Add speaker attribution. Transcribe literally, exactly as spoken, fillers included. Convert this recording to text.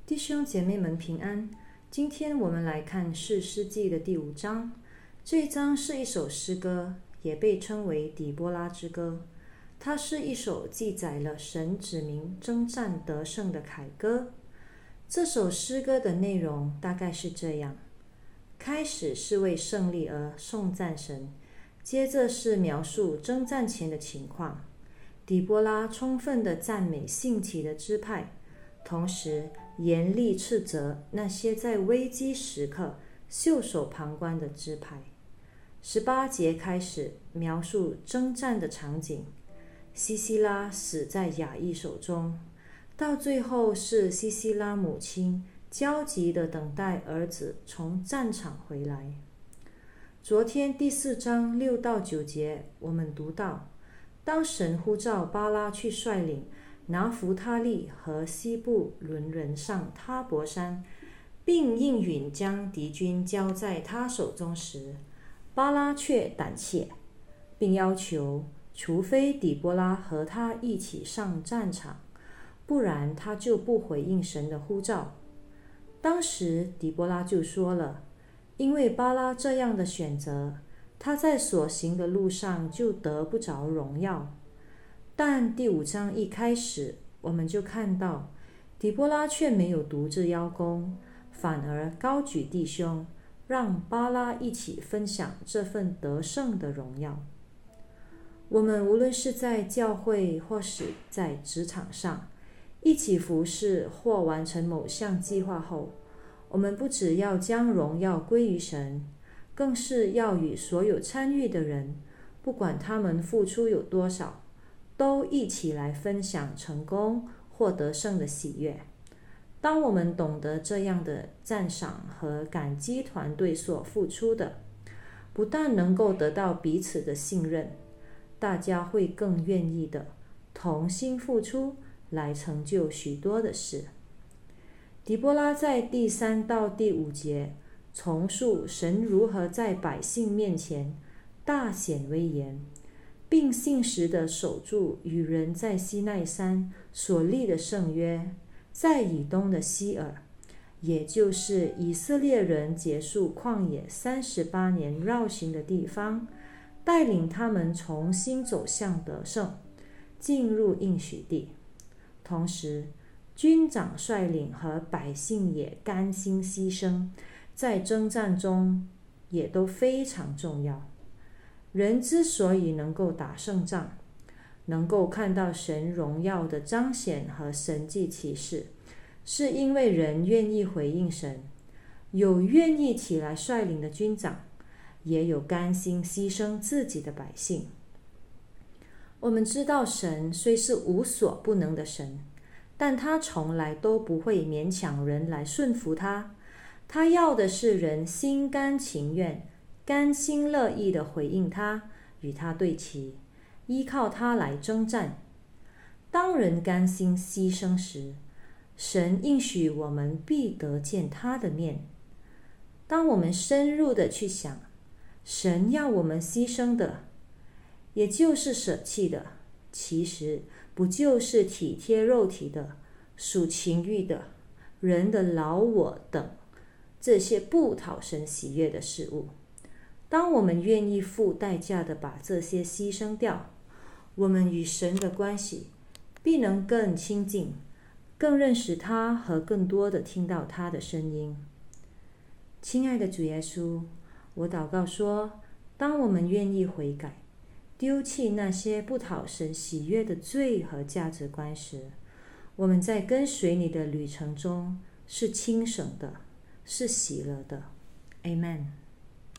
Speaker 1: 弟兄姐妹们平安，今天我们来看士师记的第五章。这一章是一首诗歌，也被称为底波拉之歌。它是一首记载了神指明征战得胜的凯歌。这首诗歌的内容大概是这样：开始是为胜利而颂赞神，接着是描述征战前的情况。底波拉充分地赞美兴起的支派，同时严厉斥责那些在危机时刻袖手旁观的支派。十八节开始描述征战的场景，西西拉死在亚裔手中，到最后是西西拉母亲焦急地等待儿子从战场回来。昨天第四章六到九节我们读到，当神呼召巴拉去率领拿弗他利和西部伦人上他伯山，并应允将敌军交在他手中时，巴拉却胆怯，并要求除非底波拉和他一起上战场，不然他就不回应神的呼召。当时底波拉就说了，因为巴拉这样的选择，他在所行的路上就得不着荣耀。但第五章一开始，我们就看到底波拉却没有独自邀功，反而高举弟兄，让巴拉一起分享这份得胜的荣耀。我们无论是在教会或是在职场上，一起服侍或完成某项计划后，我们不只要将荣耀归于神，更是要与所有参与的人，不管他们付出有多少，都一起来分享成功或得胜的喜悦。当我们懂得这样的赞赏和感激团队所付出的，不但能够得到彼此的信任，大家会更愿意的同心付出，来成就许多的事。底波拉在第三到第五节重述神如何在百姓面前大显威严，并信实地守住与人在西奈山所立的圣约，在以东的西珥，也就是以色列人结束旷野三十八年绕行的地方，带领他们重新走向得胜，进入应许地。同时军长率领和百姓也甘心牺牲，在征战中也都非常重要。人之所以能够打胜仗，能够看到神荣耀的彰显和神迹奇事，是因为人愿意回应神，有愿意起来率领的军长，也有甘心牺牲自己的百姓。我们知道神虽是无所不能的神，但他从来都不会勉强人来顺服他，他要的是人心甘情愿、甘心乐意地回应他，与他对齐，依靠他来征战。当人甘心牺牲时，神应许我们必得见他的面。当我们深入地去想，神要我们牺牲的，也就是舍弃的，其实不就是体贴肉体的、属情欲的、人的老我等这些不讨神喜悦的事物。当我们愿意付代价的把这些牺牲掉，我们与神的关系必能更亲近，更认识他和更多的听到他的声音。亲爱的主耶稣，我祷告说，当我们愿意悔改，丢弃那些不讨神喜悦的罪和价值观时，我们在跟随你的旅程中是轻省的，是喜乐的。 Amen。